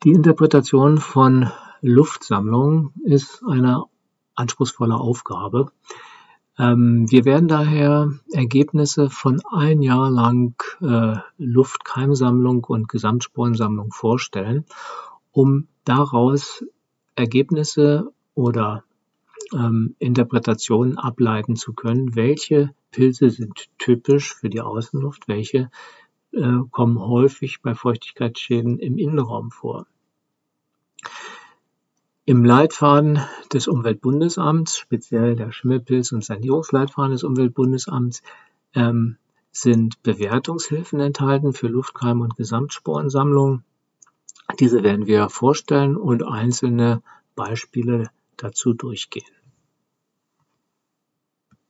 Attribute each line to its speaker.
Speaker 1: Die Interpretation von Luftsammlungen ist eine anspruchsvolle Aufgabe. Wir werden daher Ergebnisse von ein Jahr lang Luftkeimsammlung und Gesamtsporensammlung vorstellen, um daraus Ergebnisse oder Interpretationen ableiten zu können, welche Pilze sind typisch für die Außenluft, welche kommen häufig bei Feuchtigkeitsschäden im Innenraum vor. Im Leitfaden des Umweltbundesamts, speziell der Schimmelpilz- und Sanierungsleitfaden des Umweltbundesamts, sind Bewertungshilfen enthalten für Luftkeim- und Gesamtsporensammlung. Diese werden wir vorstellen und einzelne Beispiele dazu durchgehen.